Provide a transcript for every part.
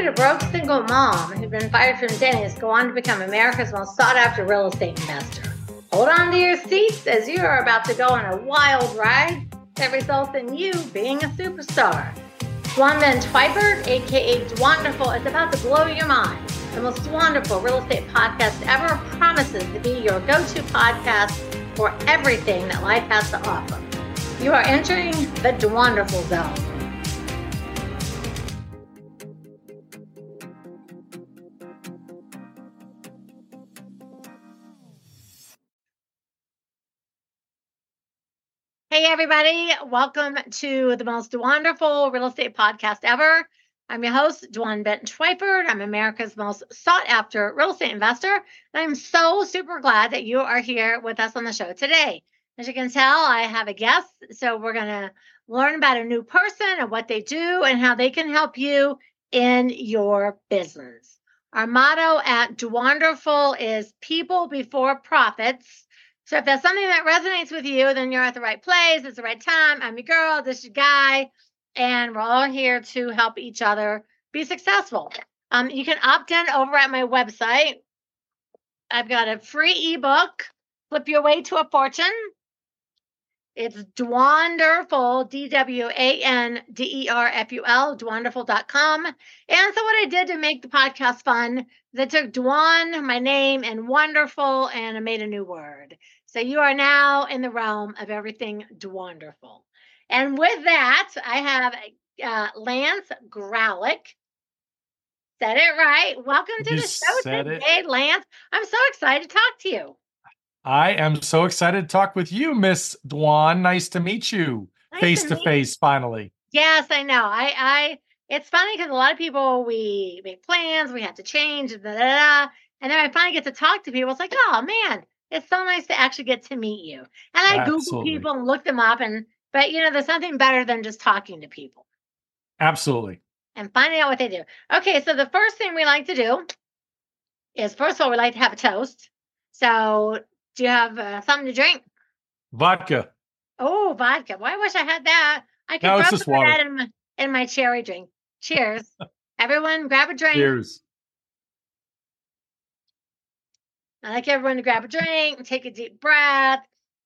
a broke single mom who'd been fired from Denny's go on to become America's most sought-after real estate investor. Hold on to your seats as you are about to go on a wild ride that results in you being a superstar. Dwan Bent Twyford, aka Dwanderful, is about to blow your mind. The most wonderful real estate podcast ever promises to be your go-to podcast for everything that life has to offer. You are entering the Dwanderful zone. Hey everybody, welcome to the most wonderful real estate podcast ever. I'm your host, Dwan Bent Twyford. I'm America's most sought after real estate investor. And I'm so super glad that you are here with us on the show today. As you can tell, I have a guest. So we're going to learn about a new person and what they do and how they can help you in your business. Our motto at Dwanderful is people before profits. So if that's something that resonates with you, then you're at the right place. It's the right time. I'm your girl. This is your guy. And we're all here to help each other be successful. You can opt in over at my website. I've got a free ebook, Flip Your Way to a Fortune. It's Dwanderful, Dwanderful, Dwanderful.com. And so what I did to make the podcast fun is I took Dwan, my name, and wonderful, and I made a new word. So you are now in the realm of everything Dwanderful. And with that, I have Lance Graulich. Said it right. Welcome to the show today, Lance. I'm so excited to talk to you. I am so excited to talk with you, Miss Dwan. Nice to meet you face to face finally. Yes, I know. It's funny because a lot of people, we make plans, we have to change, and then I finally get to talk to people. It's like, oh man, it's so nice to actually get to meet you. And I Google people and look them up, but there's something better than just talking to people. Absolutely. And finding out what they do. Okay, so the first thing we like to do is, first of all, we like to have a toast. So do you have something to drink? Vodka. Oh, vodka. Well, I wish I had that. I could probably put that in my cherry drink. Cheers. Everyone grab a drink. Cheers. I like everyone to grab a drink, take a deep breath,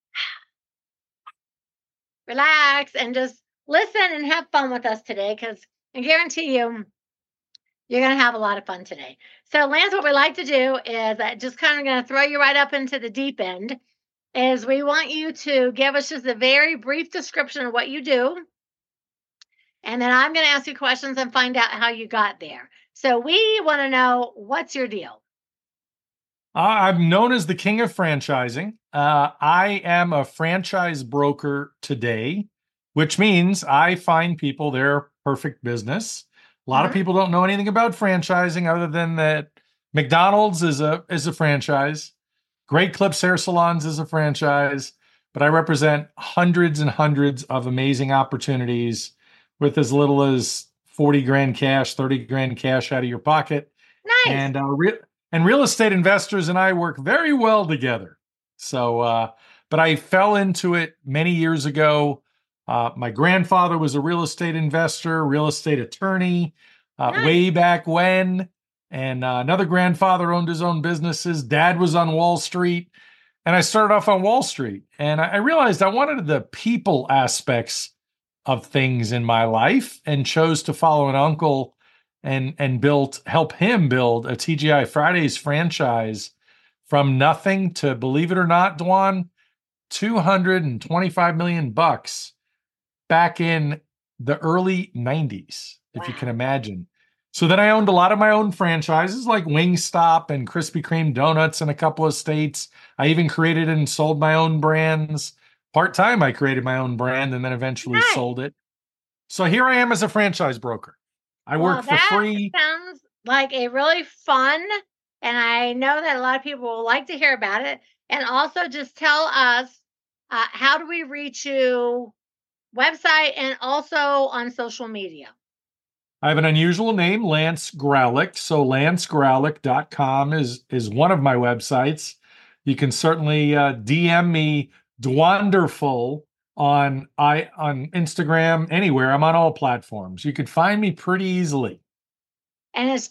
relax, and just listen and have fun with us today, because I guarantee you're going to have a lot of fun today. So, Lance, what we like to do is just kind of going to throw you right up into the deep end, is we want you to give us just a very brief description of what you do. And then I'm going to ask you questions and find out how you got there. So we want to know, what's your deal? I'm known as the king of franchising. I am a franchise broker today, which means I find people their perfect business. A lot of people don't know anything about franchising other than that McDonald's is a franchise. Great Clips Hair Salons is a franchise. But I represent hundreds and hundreds of amazing opportunities with as little as 40 grand cash, 30 grand cash out of your pocket. Nice. And real estate investors and I work very well together. So, but I fell into it many years ago. My grandfather was a real estate investor, real estate attorney, way back when. And another grandfather owned his own businesses. Dad was on Wall Street. And I started off on Wall Street. And I realized I wanted the people aspects of things in my life and chose to follow an uncle and help him build a TGI Fridays franchise from nothing to, believe it or not, Dwan, $225 million back in the early 90s, if you can imagine. So then I owned a lot of my own franchises like Wingstop and Krispy Kreme donuts in a couple of states. I even created and sold my own brands. Part-time, I created my own brand and then eventually sold it. So here I am as a franchise broker. I work for free. Sounds like a really fun, and I know that a lot of people will like to hear about it. And also just tell us, how do we reach you, website and also on social media? I have an unusual name, Lance Graulich. So lancegraulich.com is one of my websites. You can certainly DM me Dwanderful on Instagram, anywhere. I'm on all platforms. You can find me pretty easily. And it's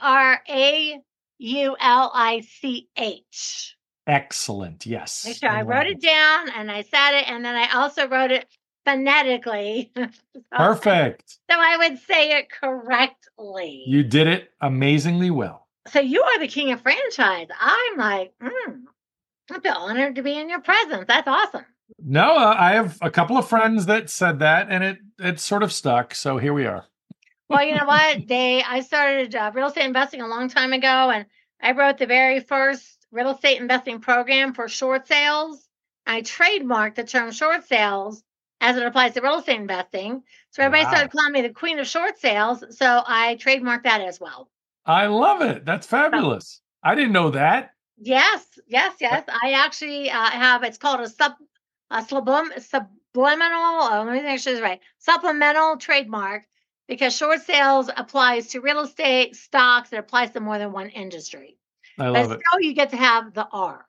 Graulich. Excellent. Make Yes. sure I I love wrote it it. down and I said it, and then I also wrote it phonetically. so, Perfect. so I would say it correctly. You did it amazingly well. So you are the king of franchise. I'm like, I feel honored to be in your presence. That's awesome. No, I have a couple of friends that said that, and it sort of stuck. So here we are. Well, you know what? I started real estate investing a long time ago, and I wrote the very first real estate investing program for short sales. I trademarked the term short sales as it applies to real estate investing. So everybody started calling me the queen of short sales. So I trademarked that as well. I love it. That's So, fabulous. I didn't know that. yes. I actually have, it's called subliminal, let me make sure it's right, supplemental trademark, because short sales applies to real estate, stocks, it applies to more than one industry. I But love it. still, you get to have the R.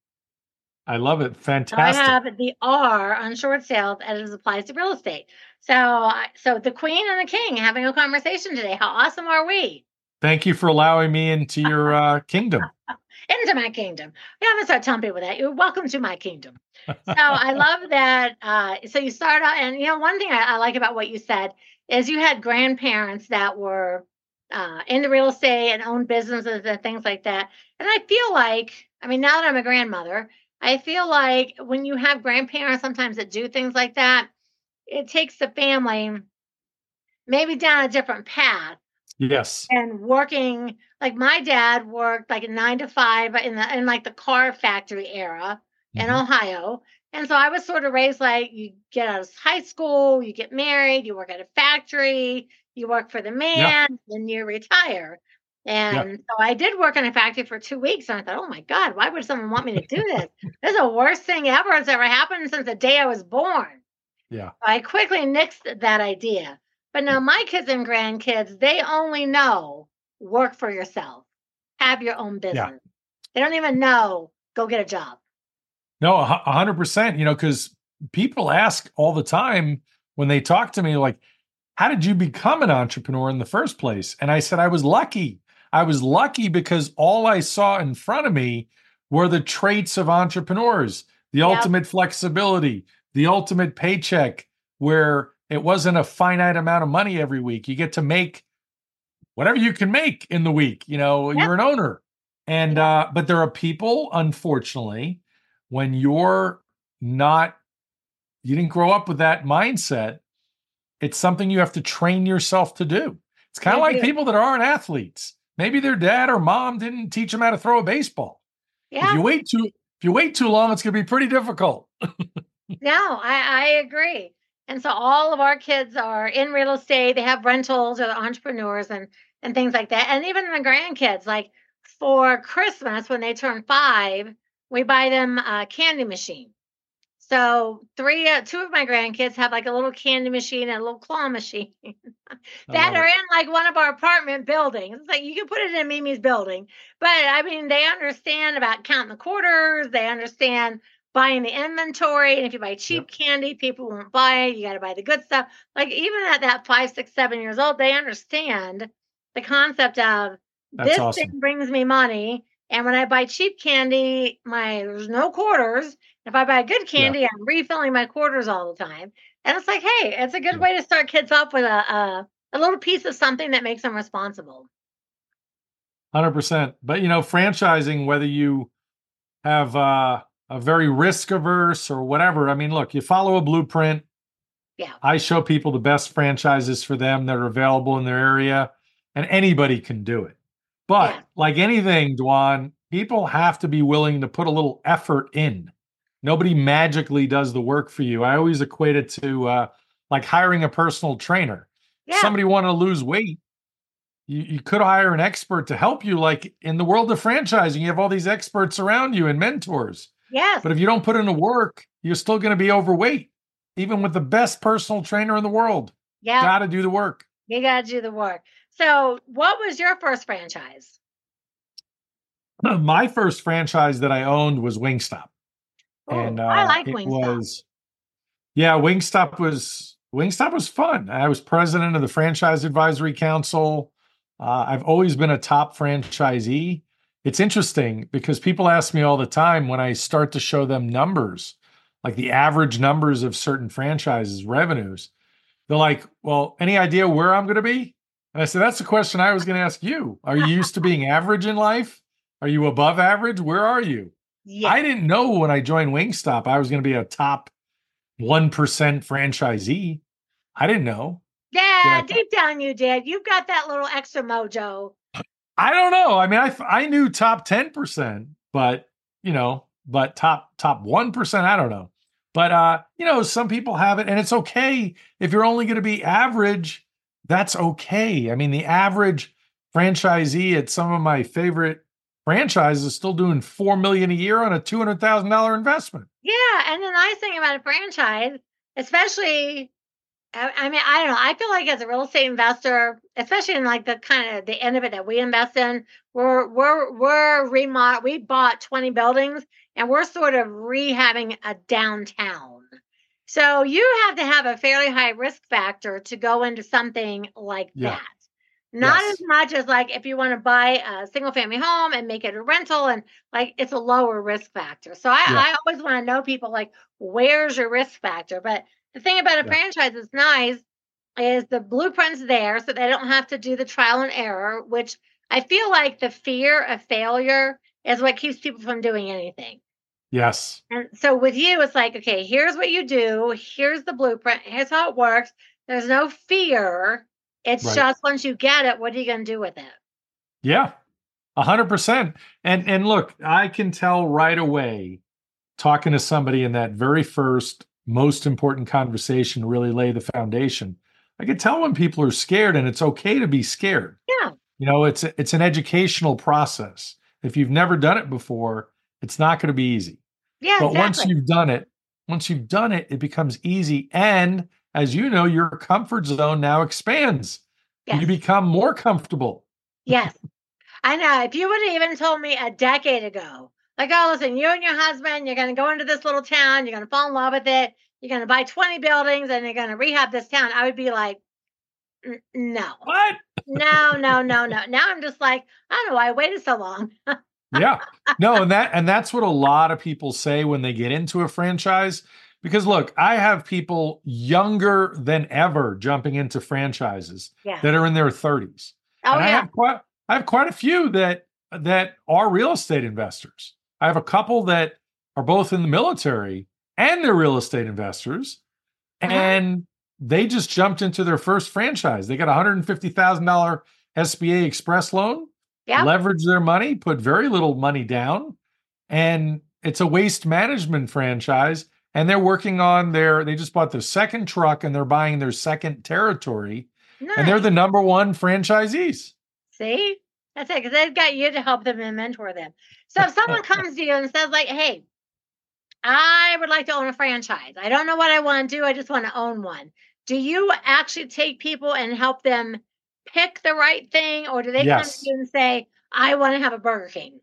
I love it. So I Fantastic. have the R on short sales as it applies to real estate. So the queen and the king having a conversation today. How awesome are we? Thank you for allowing me into your kingdom. Into my kingdom. You have to start telling people that. You're welcome to my kingdom. So I love that. So you start out, and one thing I like about what you said is you had grandparents that were into real estate and owned businesses and things like that. And I feel like, I mean, now that I'm a grandmother, I feel like when you have grandparents sometimes that do things like that, it takes the family maybe down a different path. Yes. And working, like my dad worked like a 9 to 5 in like the car factory era in Ohio. And so I was sort of raised like you get out of high school, you get married, you work at a factory, you work for the man, then you retire. And so I did work in a factory for 2 weeks. And I thought, oh my God, why would someone want me to do this? This is the worst thing ever that's ever happened since the day I was born. Yeah. I quickly nixed that idea. But now my kids and grandkids, they only know work for yourself, have your own business. Yeah. They don't even know go get a job. No, 100%. Because people ask all the time when they talk to me, like, how did you become an entrepreneur in the first place? And I said, I was lucky. I was lucky because all I saw in front of me were the traits of entrepreneurs, the ultimate flexibility, the ultimate paycheck, where it wasn't a finite amount of money every week. You get to make whatever you can make in the week. You're an owner. And, but there are people, unfortunately, when you didn't grow up with that mindset, it's something you have to train yourself to do. It's kind of like people that aren't athletes. Maybe their dad or mom didn't teach them how to throw a baseball. Yeah. If you wait too long, it's going to be pretty difficult. No, I agree. And so all of our kids are in real estate. They have rentals or the entrepreneurs and things like that. And even the grandkids, like for Christmas, when they turn 5, we buy them a candy machine. So 2 of my grandkids have like a little candy machine and a little claw machine that are in like one of our apartment buildings. It's like you can put it in Mimi's building, but I mean, they understand about counting the quarters. They understand buying the inventory. And if you buy cheap candy, people won't buy it. You got to buy the good stuff. Like even at that 5, 6, 7 years old, they understand the concept of this thing brings me money. And when I buy cheap candy, there's no quarters. If I buy good candy, I'm refilling my quarters all the time. And it's like, hey, it's a good way to start kids off with a little piece of something that makes them responsible. 100%. But, franchising, whether you have a very risk averse or whatever, I mean, look, you follow a blueprint. Yeah. I show people the best franchises for them that are available in their area, and anybody can do it. But like anything, Dwan, people have to be willing to put a little effort in. Nobody magically does the work for you. I always equate it to like hiring a personal trainer. If somebody wanted to lose weight, you could hire an expert to help you. Like in the world of franchising, you have all these experts around you and mentors. Yes. But if you don't put in the work, you're still going to be overweight, even with the best personal trainer in the world. Yeah. Got to do the work. You got to do the work. So what was your first franchise? My first franchise that I owned was Wingstop. Oh, and I like Wingstop. Wingstop was fun. I was president of the Franchise Advisory Council. I've always been a top franchisee. It's interesting because people ask me all the time when I start to show them numbers, like the average numbers of certain franchises, revenues. They're like, well, any idea where I'm going to be? And I said, that's the question I was going to ask you. Are you used to being average in life? Are you above average? Where are you? Yeah. I didn't know when I joined Wingstop I was going to be a top 1% franchisee. I didn't know. Yeah, deep down you did. You've got that little extra mojo. I don't know. I mean, I knew top 10%, but but top 1%, I don't know. But some people have it, and it's okay if you're only going to be average. That's okay. I mean, the average franchisee at some of my favorite franchises is still doing $4 million a year on a $200,000 investment. Yeah, and the nice thing about a franchise, especially, I mean, I don't know. I feel like as a real estate investor, especially in like the kind of the end of it that we invest in, we're remodel. We bought 20 buildings, and we're sort of rehabbing a downtown. So you have to have a fairly high risk factor to go into something like that. Not as much as like if you want to buy a single family home and make it a rental, and like it's a lower risk factor. So I always want to know people like, where's your risk factor? But the thing about a franchise that's nice is the blueprint's there, so they don't have to do the trial and error, which I feel like the fear of failure is what keeps people from doing anything. Yes. And so with you, it's like, okay, here's what you do. Here's the blueprint. Here's how it works. There's no fear. It's just once you get it, what are you going to do with it? Yeah, 100%. And look, I can tell right away, talking to somebody in that very first, most important conversation to really lay the foundation. I can tell when people are scared, and it's okay to be scared. Yeah. It's an educational process. If you've never done it before, it's not going to be easy. Yeah, but exactly. once you've done it, it becomes easy. And as you know, your comfort zone now expands. Yes. You become more comfortable. Yes. I know. If you would have even told me a decade ago, like, oh, listen, you and your husband, you're going to go into this little town, you're going to fall in love with it, you're going to buy 20 buildings, and you're going to rehab this town, I would be like, no. What? No. Now I'm just like, I don't know why I waited so long. Yeah. No, and that's what a lot of people say when they get into a franchise. Because look, I have people younger than ever jumping into franchises that are in their 30s. Oh, and I have quite a few that are real estate investors. I have a couple that are both in the military and they're real estate investors. And they just jumped into their first franchise. They got a $150,000 SBA Express loan, leverage their money, put very little money down, and it's a waste management franchise. And they're working on they just bought their second truck and they're buying their second territory. Nice. And they're the number one franchisees. See? That's it, because they've got you to help them and mentor them. So if someone comes to you and says like, hey, I would like to own a franchise. I don't know what I want to do. I just want to own one. Do you actually take people and help them pick the right thing? Or do they come to you and say, I want to have a Burger King?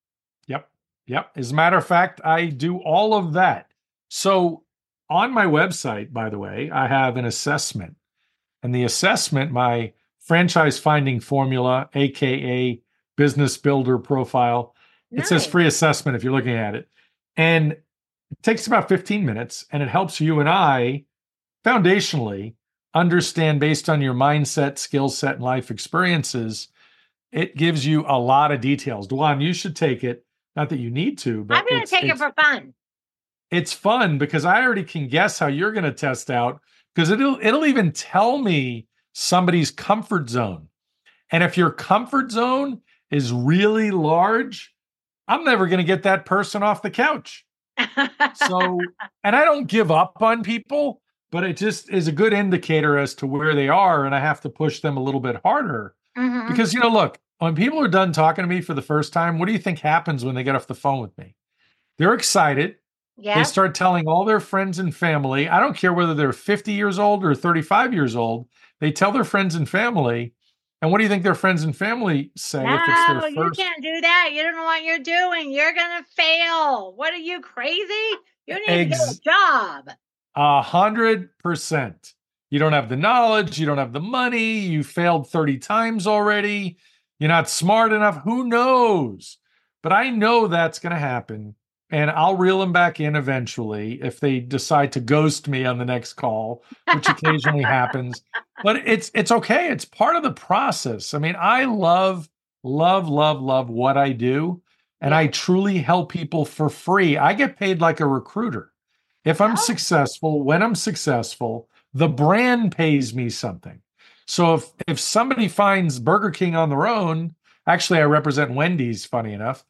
Yep. As a matter of fact, I do all of that. So on my website, by the way, I have an assessment. And the assessment, my franchise finding formula, AKA business builder profile, it says free assessment if you're looking at it. And it takes about 15 minutes, and it helps you and I foundationally understand, based on your mindset, skill set, and life experiences. It gives you a lot of details. Duan, you should take it. Not that you need to, but I'm going to take it for fun. It's fun because I already can guess how you're going to test out, because it'll even tell me somebody's comfort zone. And if your comfort zone is really large, I'm never going to get that person off the couch. So, and I don't give up on people, but it just is a good indicator as to where they are. And I have to push them a little bit harder because, look, when people are done talking to me for the first time, what do you think happens when they get off the phone with me? They're excited. Yeah. They start telling all their friends and family. I don't care whether they're 50 years old or 35 years old. They tell their friends and family. And what do you think their friends and family say? No, if it's their first... you can't do that. You don't know what you're doing. You're going to fail. What are you, crazy? You need to get a job. 100%. You don't have the knowledge. You don't have the money. You failed 30 times already. You're not smart enough. Who knows? But I know that's going to happen. And I'll reel them back in eventually if they decide to ghost me on the next call, which occasionally happens. But it's okay. It's part of the process. I mean, I love, love, love, love what I do. And I truly help people for free. I get paid like a recruiter. If I'm successful, when I'm successful, the brand pays me something. So if somebody finds Burger King on their own, actually I represent Wendy's, funny enough.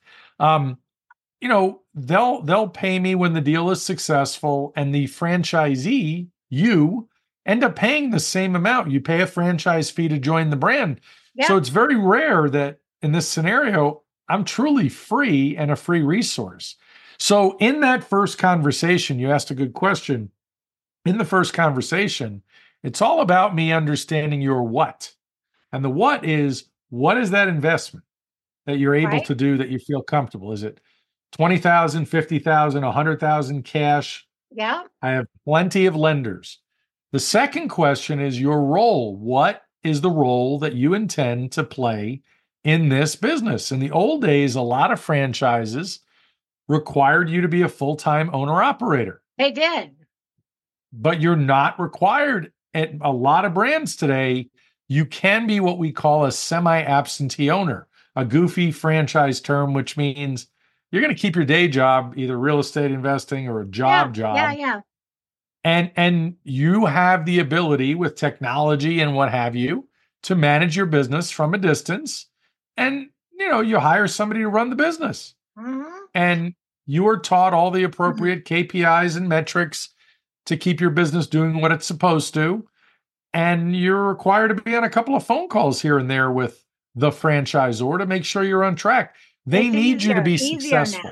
They'll pay me when the deal is successful, and the franchisee, you end up paying the same amount. You pay a franchise fee to join the brand. Yeah. So it's very rare that in this scenario, I'm truly free and a free resource. So in that first conversation, you asked a good question. In the first conversation, it's all about me understanding your what. And the what is that investment that you're able to do that you feel comfortable? Is it 20,000, 50,000, 100,000 cash? Yeah. I have plenty of lenders. The second question is your role. What is the role that you intend to play in this business? In the old days, a lot of franchises required you to be a full-time owner-operator. They did. But you're not required. At a lot of brands today, you can be what we call a semi-absentee owner, a goofy franchise term, which means you're going to keep your day job, either real estate investing or a job. Yeah. And you have the ability with technology and what have you to manage your business from a distance. And, you hire somebody to run the business. Mm-hmm. And you are taught all the appropriate KPIs and metrics to keep your business doing what it's supposed to. And you're required to be on a couple of phone calls here and there with the franchisor to make sure you're on track. They need you to be successful.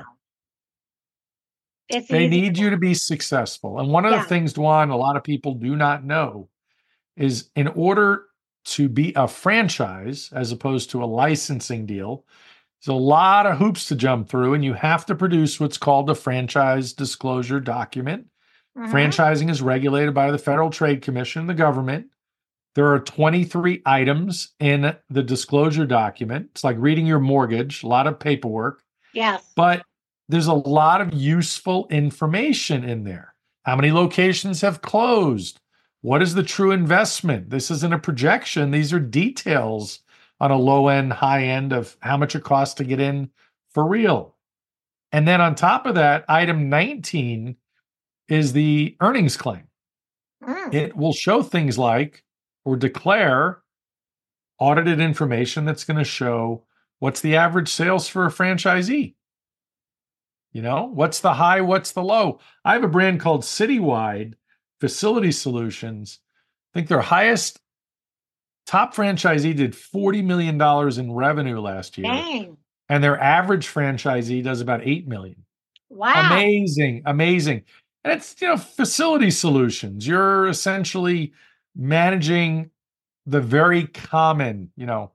They need you to be successful. And one of the things, Dwan, a lot of people do not know is in order to be a franchise as opposed to a licensing deal, there's a lot of hoops to jump through, and you have to produce what's called a franchise disclosure document. Mm-hmm. Franchising is regulated by the Federal Trade Commission, the government. There are 23 items in the disclosure document. It's like reading your mortgage, a lot of paperwork. Yes. But there's a lot of useful information in there. How many locations have closed? What is the true investment? This isn't a projection. These are details on a low end, high end of how much it costs to get in for real. And then on top of that, item 19 is the earnings claim. It will show things like, or declare audited information that's going to show what's the average sales for a franchisee. What's the high, what's the low? I have a brand called Citywide Facility Solutions. I think their highest top franchisee did $40 million in revenue last year. Dang. And their average franchisee does about $8 million. Wow. Amazing. And it's, facility solutions. You're essentially managing the very common,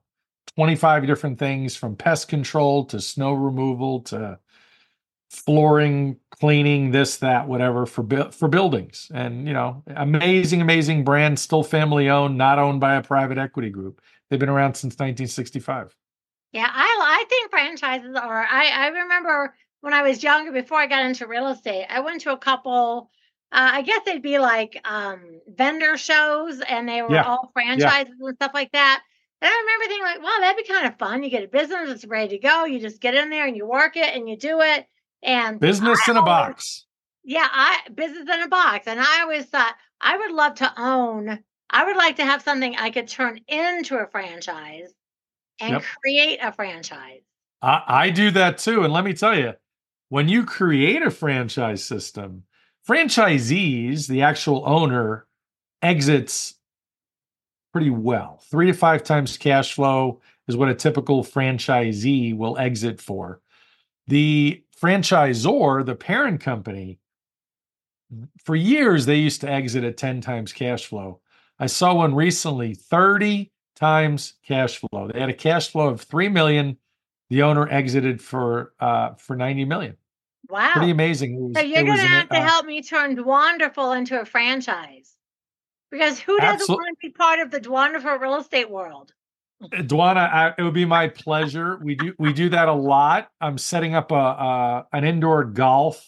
25 different things from pest control to snow removal to flooring, cleaning, this, that, whatever for buildings. And, amazing brand, still family owned, not owned by a private equity group. They've been around since 1965. Yeah, I think franchises are, I remember when I was younger, before I got into real estate, I went to a couple, I guess they'd be like vendor shows, and they were all franchises and stuff like that. And I remember thinking like, wow, that'd be kind of fun. You get a business, it's ready to go. You just get in there and you work it and you do it. And business in a box. Yeah, business in a box. And I always thought I would love to own. I would like to have something I could turn into a franchise and create a franchise. I do that too. And let me tell you, when you create a franchise system, franchisees, the actual owner, exits pretty well. 3 to 5 times cash flow is what a typical franchisee will exit for. The franchisor, the parent company, for years, they used to exit at 10 times cash flow. I saw one recently, 30 times cash flow. They had a cash flow of $3 million. The owner exited for $90 million. Wow. Pretty amazing. So you're going to have to help me turn Wonderful into a franchise. Because who doesn't Absolutely. want to be part of the wonderful real estate world? Dwana, it would be my pleasure. We do that a lot. I'm setting up an indoor golf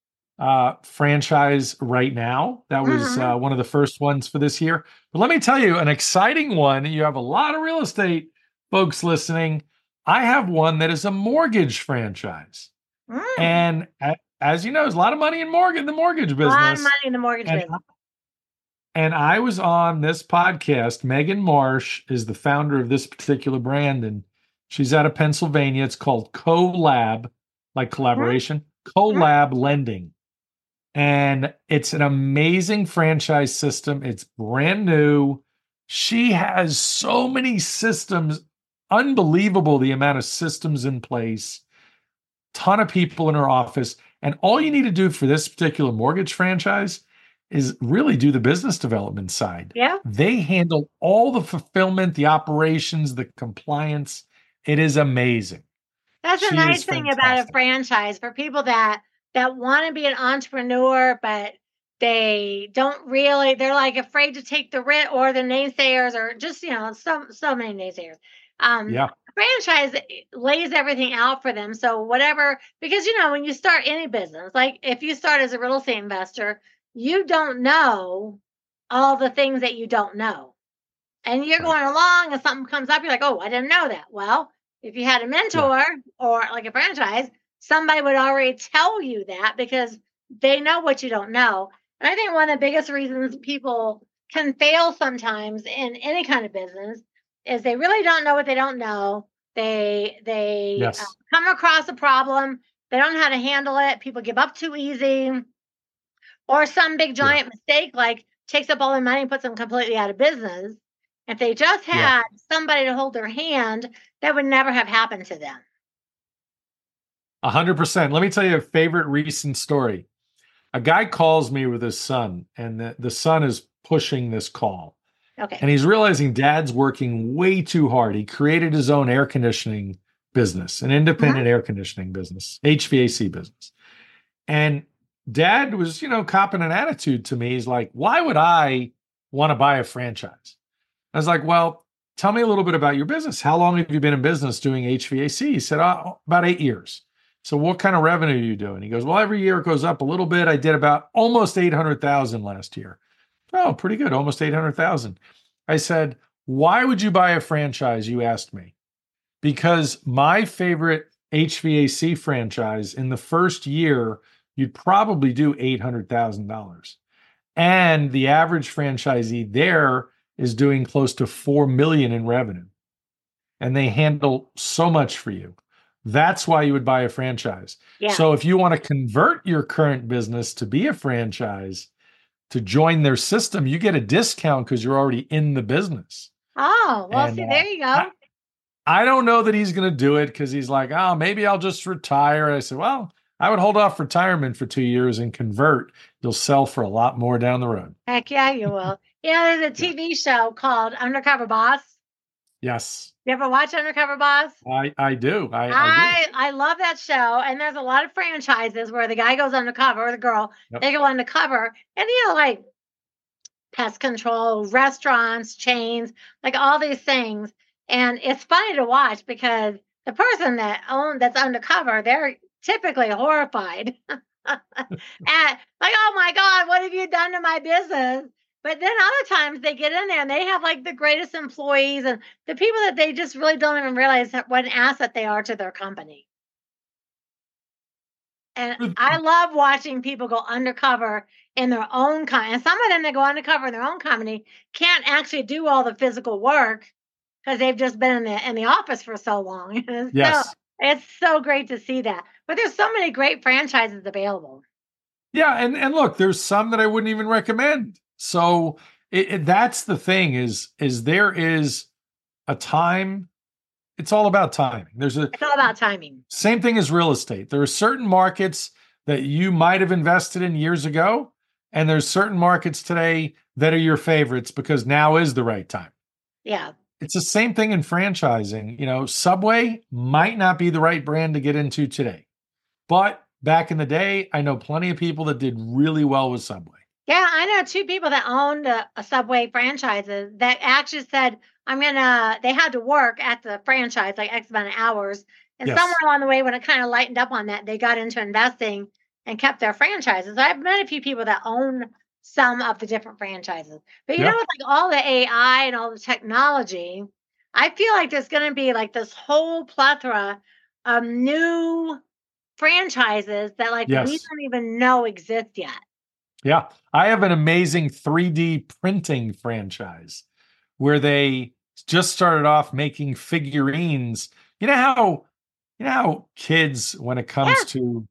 franchise right now. That was Mhm. one of the first ones for this year. But let me tell you, an exciting one. You have a lot of real estate folks listening. I have one that is a mortgage franchise, Mm. and as you know, there's a lot of money in the mortgage A lot of business. money in the mortgage And business. and I was on this podcast. Megan Marsh is the founder of this particular brand, and she's out of Pennsylvania. It's called CoLab, like collaboration, Mhm. CoLab Lending. And it's an amazing franchise system. It's brand new. She has so many systems, unbelievable the amount of systems in place, ton of people in her office. And all you need to do for this particular mortgage franchise is really do the business development side. Yeah. They handle all the fulfillment, the operations, the compliance. It is amazing. That's a She nice is thing about a fantastic. franchise for people that want to be an entrepreneur, but they don't really, they're like afraid to take the risk, or the naysayers, or just, so many naysayers. Yeah. Franchise lays everything out for them. So whatever, because when you start any business, like if you start as a real estate investor, you don't know all the things that you don't know. And you're Right. going along and something comes up, you're like, oh, I didn't know that. Well, if you had a Yeah. mentor or like a franchise, somebody would already tell you that because they know what you don't know. And I think one of the biggest reasons people can fail sometimes in any kind of business is they really don't know what they don't know. They Yes. come across a problem, they don't know how to handle it. People give up too easy, or some big Yeah. giant mistake like takes up all their money and puts them completely out of business. If they just Yeah. had somebody to hold their hand, that would never have happened to them. 100%. Let me tell you a favorite recent story. A guy calls me with his son, and the son is pushing this call. Okay. And he's realizing dad's working way too hard. He created his own air conditioning business, an Mhm. independent air conditioning business, HVAC business. And dad was, copping an attitude to me. He's like, why would I want to buy a franchise? I was like, well, tell me a little bit about your business. How long have you been in business doing HVAC? He said, oh, about 8 years. So what kind of revenue are you doing? He goes, well, every year it goes up a little bit. I did about almost 800,000 last year. Oh, pretty good. Almost 800,000. I said, why would you buy a franchise? You asked me. Because my favorite HVAC franchise in the first year, you'd probably do $800,000. And the average franchisee there is doing close to 4 million in revenue. And they handle so much for you. That's why you would buy a franchise. Yeah. So if you want to convert your current business to be a franchise, to join their system, you get a discount because you're already in the business. Oh, well, And see, there you I, go. I don't know that he's going to do it because he's like, oh, maybe I'll just retire. I said, well, I would hold off retirement for 2 years and convert. You'll sell for a lot more down the road. Heck yeah, you will. There's a Yeah. TV show called Undercover Boss. Yes, You ever watch Undercover Boss? I do. I do. I love that show, and there's a lot of franchises where the guy goes undercover, or the girl, Yep. they go undercover, and like pest control, restaurants, chains, like all these things. And it's funny to watch because the person that's undercover, they're typically horrified. And like, oh my God, what have you done to my business? But then other times they get in there and they have like the greatest employees and the people that they just really don't even realize what an asset they are to their company. And I love watching people go undercover in their own company. And some of them that go undercover in their own company can't actually do all the physical work because they've just been in the office for so long. So Yes. it's so great to see that. But there's so many great franchises available. Yeah, and look, there's some that I wouldn't even recommend. So that's the thing is there is a time. It's all about timing. There's a It's all about timing. same thing as real estate. There are certain markets that you might have invested in years ago, and there's certain markets today that are your favorites because now is the right time. Yeah. It's the same thing in franchising. Subway might not be the right brand to get into today. But back in the day, I know plenty of people that did really well with Subway. Yeah, I know two people that owned a Subway franchises that actually said, they had to work at the franchise like X amount of hours. And somewhere Yes. along the way, when it kind of lightened up on that, they got into investing and kept their franchises. I've met a few people that own some of the different franchises. But Yeah. with like all the AI and all the technology, I feel like there's going to be like this whole plethora of new franchises that like we Yes. don't even know exist yet. Yeah. I have an amazing 3D printing franchise where they just started off making figurines. You know how kids, when it comes Yeah. to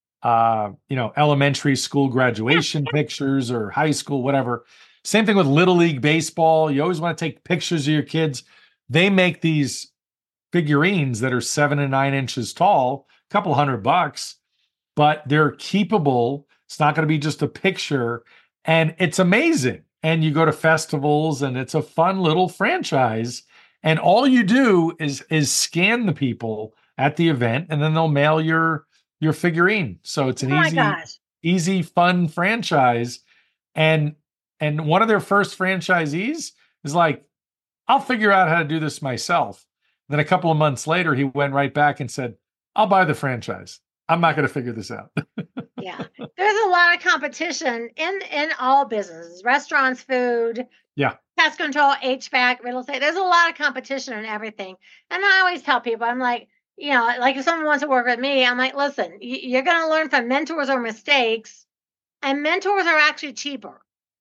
elementary school graduation pictures or high school, whatever. Same thing with Little League Baseball. You always want to take pictures of your kids. They make these figurines that are 7 and 9 inches tall, a couple $100, but they're keepable. It's not going to be just a picture. And it's amazing. And you go to festivals and it's a fun little franchise. And all you do is scan the people at the event and then they'll mail your figurine. So it's an Oh my gosh. easy, fun franchise. And one of their first franchisees is like, I'll figure out how to do this myself. Then a couple of months later, he went right back and said, I'll buy the franchise. I'm not going to figure this out. Yeah. There's a lot of competition in all businesses, restaurants, food, Yeah. pest control, HVAC, real estate. There's a lot of competition in everything. And I always tell people, I'm like, like if someone wants to work with me, I'm like, listen, you're going to learn from mentors or mistakes, and mentors are actually cheaper.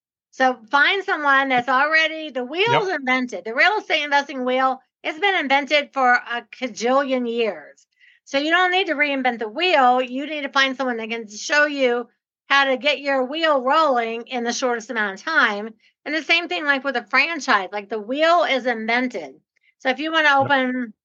So find someone that's already, the wheel's Yep. invented. The real estate investing wheel, it's been invented for a cajillion years. So you don't need to reinvent the wheel. You need to find someone that can show you how to get your wheel rolling in the shortest amount of time. And the same thing like with a franchise, like the wheel is invented. So if you want to Yep. open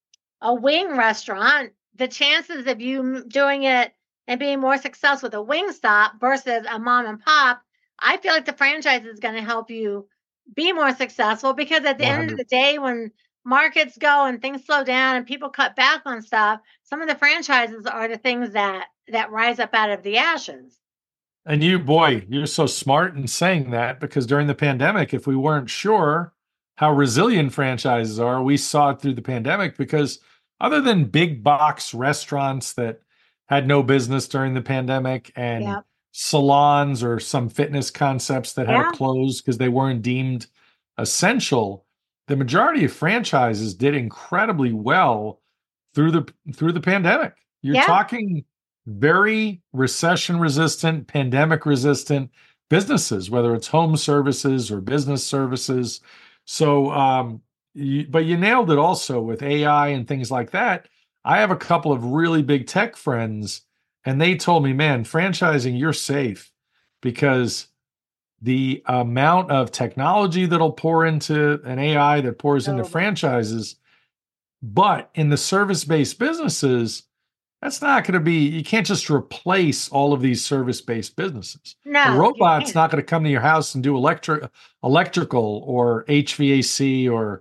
a wing restaurant, the chances of you doing it and being more successful with a wing stop versus a mom and pop, I feel like the franchise is going to help you be more successful because at the end of 100. the day, when markets go and things slow down and people cut back on stuff, some of the franchises are the things that rise up out of the ashes. And you're so smart in saying that because during the pandemic, if we weren't sure how resilient franchises are, we saw it through the pandemic because other than big box restaurants that had no business during the pandemic and Yeah. salons or some fitness concepts that had to Yeah. close because they weren't deemed essential, the majority of franchises did incredibly well through the pandemic. You're Yeah. talking very recession resistant, pandemic resistant businesses, whether it's home services or business services. So, but you nailed it also with AI and things like that. I have a couple of really big tech friends, and they told me, man, franchising, you're safe because the amount of technology that'll pour into an AI that pours into Oh my. franchises, but in the service based businesses, that's not going to be, you can't just replace all of these service-based businesses. A No, you robot's can't. not going to come to your house and do electrical or HVAC or,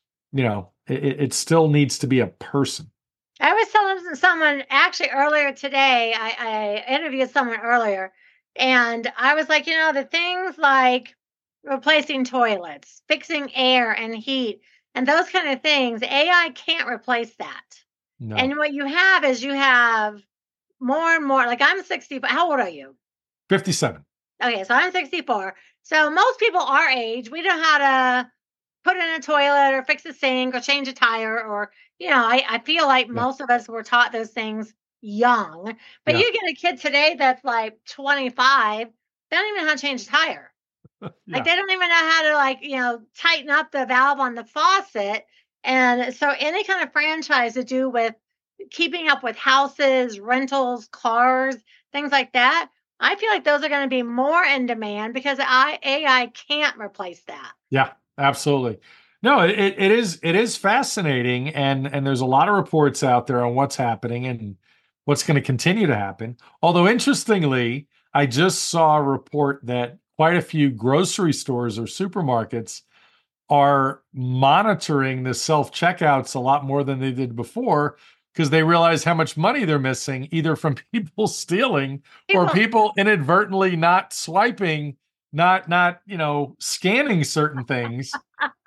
it still needs to be a person. I was telling someone actually earlier today, I interviewed someone earlier, and I was like, the things like replacing toilets, fixing air and heat, and those kind of things, AI can't replace that. No. And what you have more and more, like I'm 60, how old are you? 57. Okay, so I'm 64. So most people our age, we know how to put in a toilet or fix a sink or change a tire or, I feel like Yeah. most of us were taught those things young. But Yeah. you get a kid today that's like 25, they don't even know how to change a tire. Like Yeah. they don't even know how to tighten up the valve on the faucet. And so any kind of franchise to do with keeping up with houses, rentals, cars, things like that, I feel like those are going to be more in demand because AI can't replace that. Yeah, absolutely. No, it is fascinating, and there's a lot of reports out there on what's happening and what's going to continue to happen. Although interestingly, I just saw a report that quite a few grocery stores or supermarkets are monitoring the self checkouts a lot more than they did before because they realize how much money they're missing, either from people stealing or People, people inadvertently not swiping, not scanning certain things.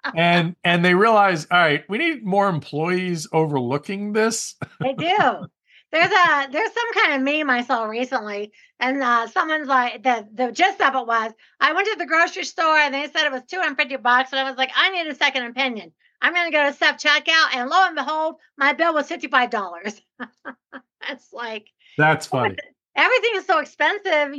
And they realize, all right, we need more employees overlooking this. they do. There's some kind of meme I saw recently, and someone's like the gist of it was I went to the grocery store and they said it was $250, and I was like, I need a second opinion. I'm going to go to self checkout, and lo and behold, my bill was $55. It's like That's funny. everything is so expensive.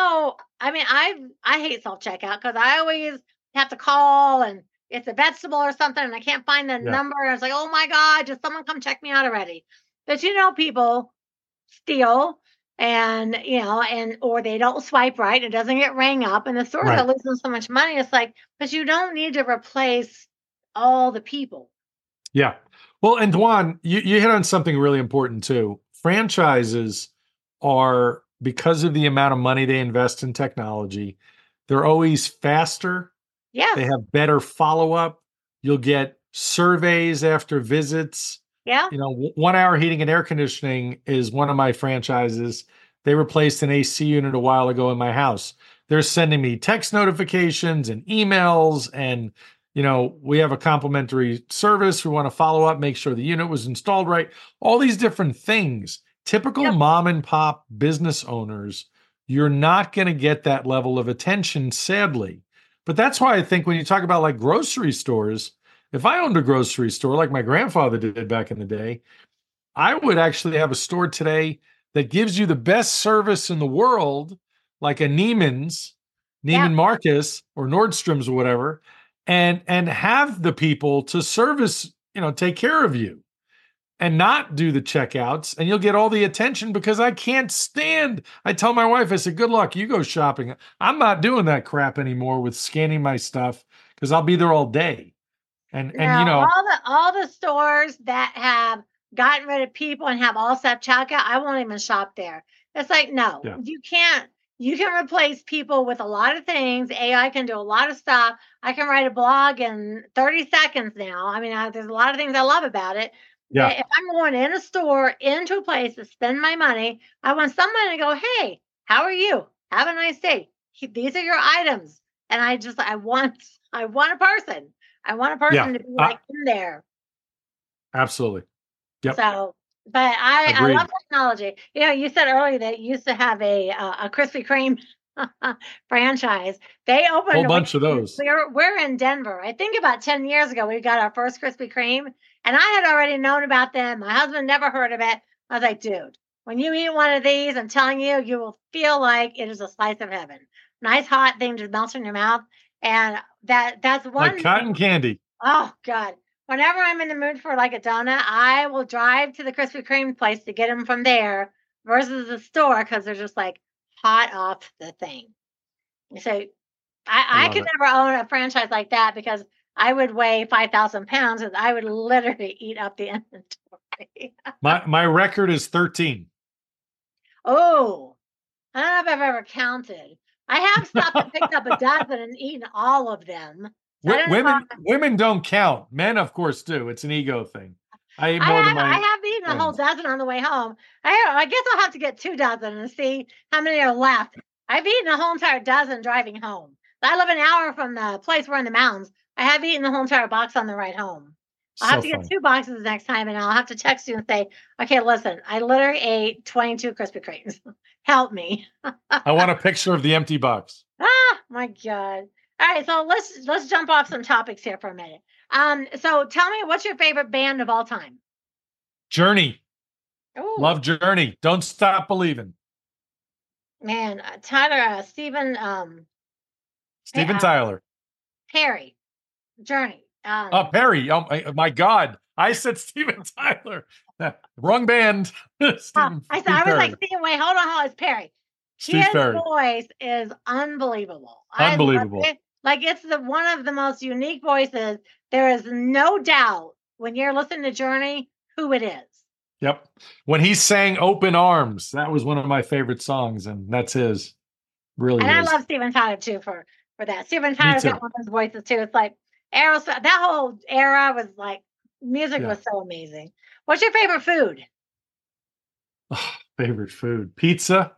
I mean, I hate self checkout because I always have to call, and it's a vegetable or something, and I can't find the number. I was like, oh my God, just someone come check me out already. But people steal, and or they don't swipe right, it doesn't get rang up, and the stores are losing so much money. It's like, but you don't need to replace all the people. Yeah. Well, and Dwan, you hit on something really important too. Franchises are, because of the amount of money they invest in technology, they're always faster. Yes. They have better follow-up. You'll get surveys after visits. Yeah. 1 Hour Heating and Air Conditioning is one of my franchises. They replaced an AC unit a while ago in my house. They're sending me text notifications and emails, and we have a complimentary service. We want to follow up, make sure the unit was installed right. All these different things. Typical mom and pop business owners, you're not going to get that level of attention, sadly. But that's why I think when you talk about like grocery stores, if I owned a grocery store like my grandfather did back in the day, I would actually have a store today that gives you the best service in the world, like a Neiman Marcus or Nordstrom's or whatever, and have the people to service, take care of you and not do the checkouts, and you'll get all the attention because I can't stand. I tell my wife, I said, good luck, you go shopping. I'm not doing that crap anymore with scanning my stuff because I'll be there all day. And all the stores that have gotten rid of people and have all self checkout, I won't even shop there. It's like, no, you can't. You can replace people with a lot of things. AI can do a lot of stuff. I can write a blog in 30 seconds now. I mean, there's a lot of things I love about it. Yeah. If I'm going in a store, into a place to spend my money, I want someone to go, hey, how are you? Have a nice day. These are your items. And I want a person. I want a person to be like in there. Absolutely. Yep. So, but I love technology. You said earlier that you used to have a Krispy Kreme franchise. They opened a whole bunch of those. We're in Denver. I think about 10 years ago, we got our first Krispy Kreme, and I had already known about them. My husband never heard of it. I was like, dude, when you eat one of these, I'm telling you, you will feel like it is a slice of heaven. Nice hot thing just melts in your mouth. And that's one like cotton candy. Oh God. Whenever I'm in the mood for like a donut, I will drive to the Krispy Kreme place to get them from there versus the store because they're just like hot off the thing. So I could never own a franchise like that because I would weigh 5,000 pounds and I would literally eat up the inventory. My record is 13. Oh, I don't know if I've ever counted. I have stopped and picked up a dozen and eaten all of them. Women don't count. Men, of course, do. It's an ego thing. I have eaten a whole dozen on the way home. I guess I'll have to get 2 dozen and see how many are left. I've eaten a whole entire dozen driving home. I live an hour from the place we're in the mountains. I have eaten the whole entire box on the ride home. I'll have to get 2 boxes next time, and I'll have to text you and say, okay, listen, I literally ate 22 Krispy Kremes. Help me. I want a picture of the empty box. Ah, my God. All right, so let's jump off some topics here for a minute. So tell me, what's your favorite band of all time? Journey. Ooh. Love Journey. Don't Stop Believing. Man, Tyler, Steven Tyler. Perry. Journey. Perry. Oh my God. I said Steven Tyler. Wrong band. I was like, Steven, wait, hold on, it's Perry. His voice is unbelievable. Unbelievable. It's one of the most unique voices. There is no doubt when you're listening to Journey who it is. Yep. When he sang Open Arms, that was one of my favorite songs, and that's his. Really. And I love Steven Tyler too for that. Steven Tyler's got one of those voices too. It's like Aerosmith. That whole era was like music was so amazing. What's your favorite food? Favorite food. Pizza.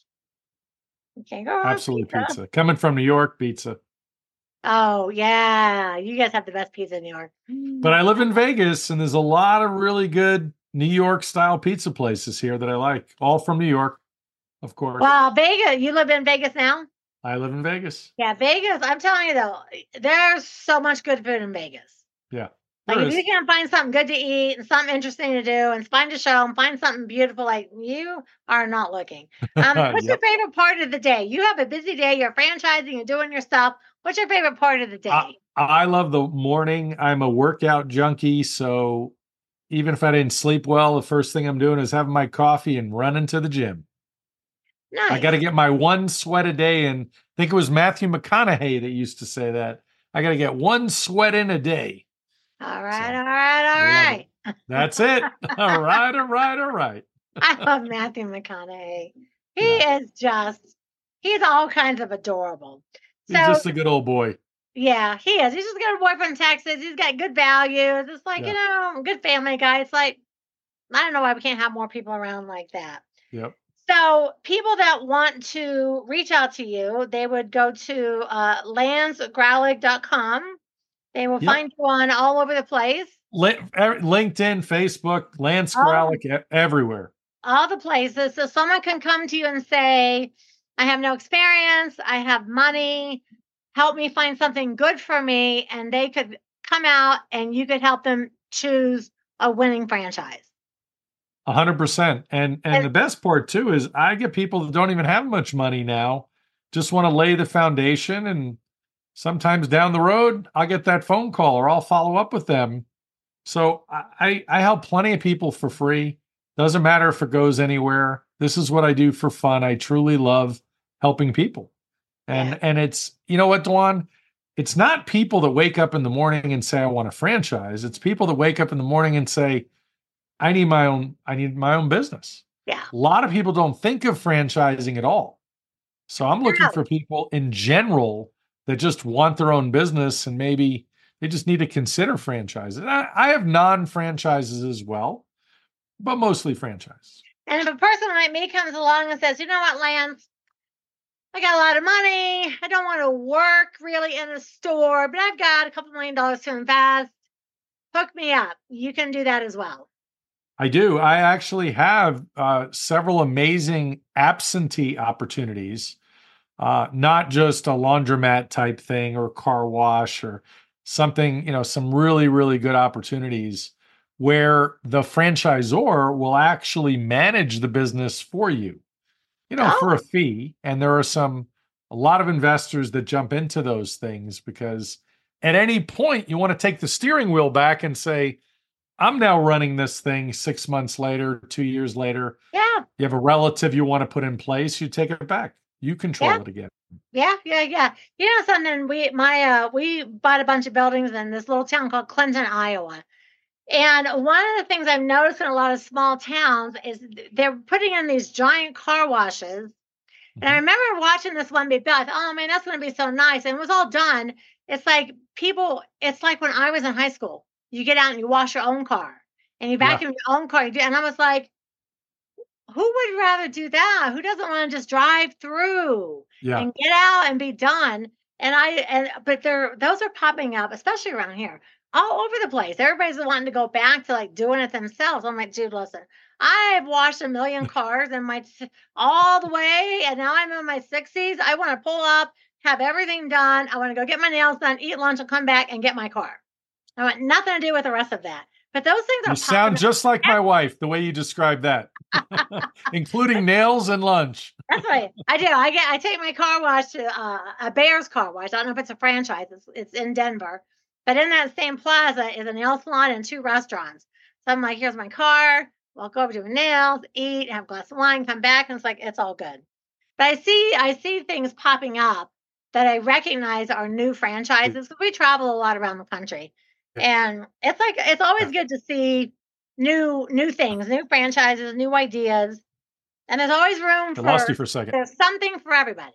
You can't go wrong with Absolutely pizza. pizza. Coming from New York, pizza. Oh, yeah. You guys have the best pizza in New York. But I live in Vegas, and there's a lot of really good New York style pizza places here that I like. All from New York, of course. Well, Vegas, you live in Vegas now? I live in Vegas. Yeah, Vegas, I'm telling you though, there's so much good food in Vegas. Yeah. Like There if is. you can't find something good to eat and something interesting to do and find a show and find something beautiful, like you are not looking. What's your Yep. favorite part of the day? You have a busy day, you're franchising, you're doing your stuff. What's your favorite part of the day? I love the morning. I'm a workout junkie, so even if I didn't sleep well, the first thing I'm doing is having my coffee and running to the gym. I got to Nice. get my one sweat a day. And I think it was Matthew McConaughey that used to say that. I got to get one sweat in a day. All right, So all right, all love it. right. That's it. All right, all right, all right. I love Matthew McConaughey. He Yeah. is just, he's all kinds of adorable. He's So just a good old boy. yeah, he is. He's just got a boy from Texas. He's got good values. It's like, Yeah. good family guy. It's like, I don't know why we can't have more people around like that. Yep. So, people that want to reach out to you, they would go to lansgrowlig.com. They will Yep. find you on all over the place, LinkedIn, Facebook, Lance all, Gralick, everywhere. all the places. So, someone can come to you and say, I have no experience, I have money, help me find something good for me. And they could come out and you could help them choose a winning franchise. 100%. And And the best part too is I get people that don't even have much money now, just want to lay the foundation. And sometimes down the road, I'll get that phone call or I'll follow up with them. So I help plenty of people for free. Doesn't matter if it goes anywhere. This is what I do for fun. I truly love helping people. yeah, And it's, you know what, Dwan? It's not people that wake up in the morning and say, I want a franchise. It's people that wake up in the morning and say, I need my own business. yeah, A lot of people don't think of franchising at all. So I'm looking yeah. for people in general that just want their own business and maybe they just need to consider franchises. I have non-franchises as well, but mostly franchises. And if a person like me comes along and says, you know what, Lance, I got a lot of money. I don't want to work really in a store, but I've got a couple $1 million to invest. Hook me up. You can do that as well. I do. I actually have several amazing absentee opportunities, not just a laundromat type thing or car wash or something, some really, really good opportunities where the franchisor will actually manage the business for you, for Oh, a fee. And there are a lot of investors that jump into those things because at any point you want to take the steering wheel back and say, I'm now running this thing 6 months later, 2 years later. yeah, You have a relative you want to put in place, you take it back. You control yeah, it again. yeah. You know something? We bought a bunch of buildings in this little town called Clinton, Iowa. And one of the things I've noticed in a lot of small towns is they're putting in these giant car washes. And I remember watching this one be built. I thought, oh man, that's going to be so nice. And it was all done. It's like it's like when I was in high school. You get out and you wash your own car and you Yeah. vacuum your own car. And I was like, who would rather do that? Who doesn't want to just drive through Yeah. and get out and be done? But those are popping up, especially around here, all over the place. Everybody's wanting to go back to like doing it themselves. I'm like, dude, listen, I've washed a million cars in all the way, and now I'm in my 60s. I want to pull up, have everything done. I want to go get my nails done, eat lunch, and come back and get my car. I want nothing to do with the rest of that. But those things are You sound popping just like my wife, the way you described that, including nails and lunch. That's right. I do. I take my car wash to a Bears car wash. I don't know if it's a franchise. It's in Denver, but in that same plaza is a nail salon and 2 restaurants. So I'm like, here's my car. Walk over to a nails, eat, have a glass of wine, come back, and it's like it's all good. But I see things popping up that I recognize are new franchises. We travel a lot around the country, and it's always good to see new things, new franchises, new ideas. And there's always room I lost you for a second. there's something for everybody.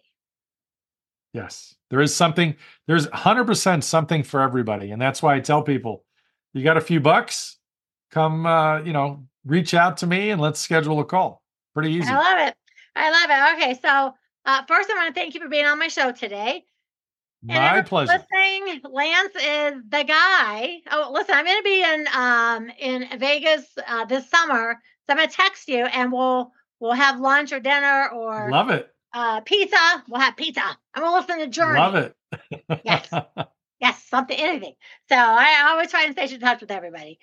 Yes, there is something. There's 100% something for everybody. And that's why I tell people, you got a few bucks, come, reach out to me and let's schedule a call. Pretty easy. I love it. I love it. Okay, so first I want to thank you for being on my show today. My pleasure. Listening, Lance is the guy. Oh, listen, I'm going to be in Vegas this summer, so I'm going to text you, and we'll have lunch or dinner or Love it. Pizza. We'll have pizza. I'm going to listen to Journey. Love it. Yes, something, anything. So I always try and stay in touch with everybody.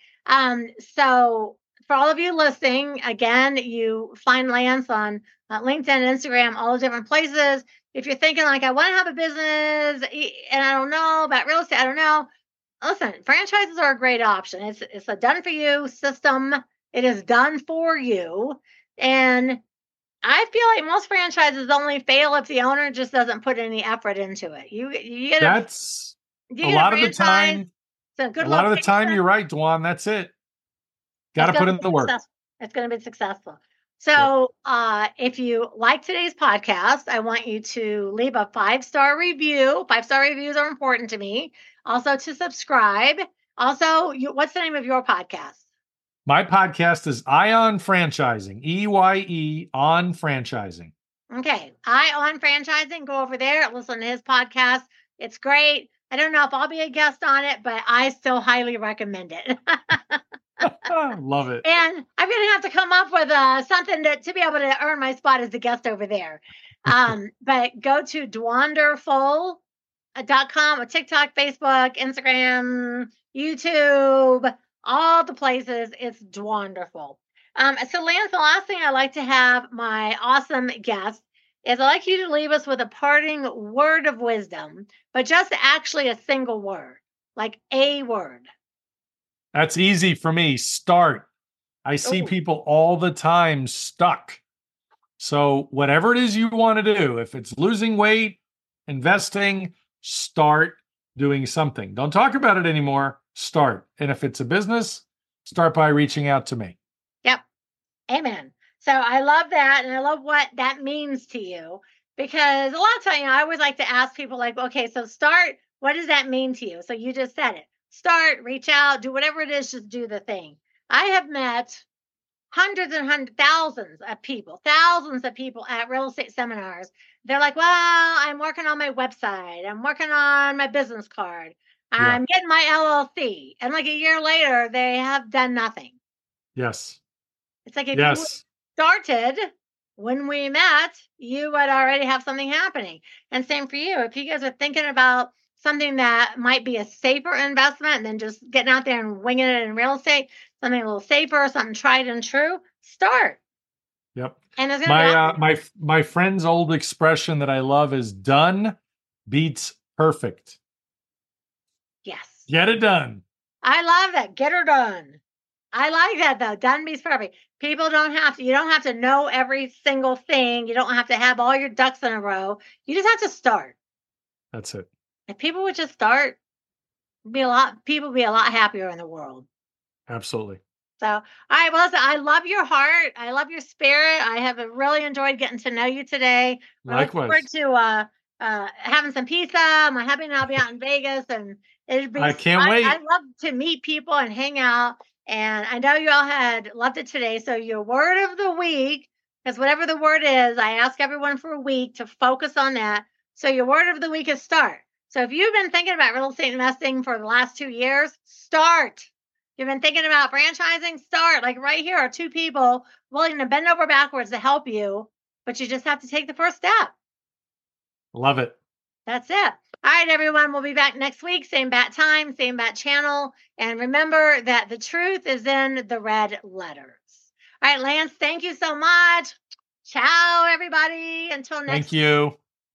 So for all of you listening, again, you find Lance on LinkedIn, Instagram, all the different places. If you're thinking like, I want to have a business and I don't know about real estate, I don't know. Listen, franchises are a great option. It's a done for you system. It is done for you. And I feel like most franchises only fail if the owner just doesn't put any effort into it. You get That's a lot of the time. A good lot of the time, you're right, Dwan. That's it. Got to put in the work. It's going to be successful. So if you like today's podcast, I want you to leave a 5-star review. 5-star reviews are important to me. Also to subscribe. Also, what's the name of your podcast? My podcast is Eye on Franchising. EYE on Franchising. Okay. Eye on Franchising. Go over there. Listen to his podcast. It's great. I don't know if I'll be a guest on it, but I still highly recommend it. Love it. And I'm going to have to come up with something to be able to earn my spot as a guest over there. But go to dwanderful.com or TikTok, Facebook, Instagram, YouTube, all the places. It's Dwanderful. So Lance, the last thing I like to have my awesome guest is I'd like you to leave us with a parting word of wisdom, but just actually a single word, like a word. That's easy for me. Start. I see people all the time stuck. So whatever it is you want to do, if it's losing weight, investing, start doing something. Don't talk about it anymore. Start. And if it's a business, start by reaching out to me. Yep. Amen. So I love that. And I love what that means to you, because a lot of times, I always like to ask people like, okay, so start. What does that mean to you? So you just said it. Start, reach out, do whatever it is, just do the thing. I have met hundreds and thousands of people at real estate seminars. They're like, well, I'm working on my website. I'm working on my business card. I'm getting my LLC. And like a year later, they have done nothing. Yes. It's like if you started when we met, you would already have something happening. And same for you. If you guys are thinking about something that might be a safer investment than just getting out there and winging it in real estate, something a little safer, something tried and true, start. Yep. And there's gonna my friend's old expression that I love is done beats perfect. Yes. Get it done. I love that. Get her done. I like that though. Done beats perfect. People you don't have to know every single thing. You don't have to have all your ducks in a row. You just have to start. That's it. If people would just start, people would be a lot happier in the world. Absolutely. So, all right. Well, listen, I love your heart. I love your spirit. I have really enjoyed getting to know you today. Likewise. I look forward to having some pizza. My hubby and I'll be out in Vegas, and I can't wait. I love to meet people and hang out. And I know you all had loved it today. So your word of the week, because whatever the word is, I ask everyone for a week to focus on that. So your word of the week is start. So if you've been thinking about real estate investing for the last 2 years, start. You've been thinking about franchising, start. Like right here are 2 people willing to bend over backwards to help you, but you just have to take the first step. Love it. That's it. All right, everyone. We'll be back next week. Same bat time, same bat channel. And remember that the truth is in the red letters. All right, Lance, thank you so much. Ciao, everybody. Until next Thank you.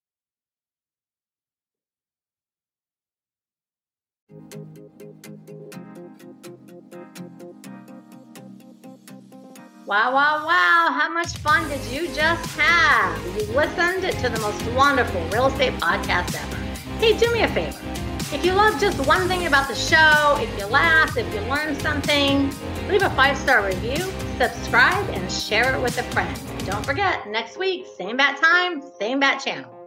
Wow, wow, wow. How much fun did you just have? You listened to the most wonderful real estate podcast ever. Hey, do me a favor. If you love just one thing about the show, if you laughed, if you learned something, leave a 5-star review, subscribe, and share it with a friend. Don't forget, next week, same bat time, same bat channel.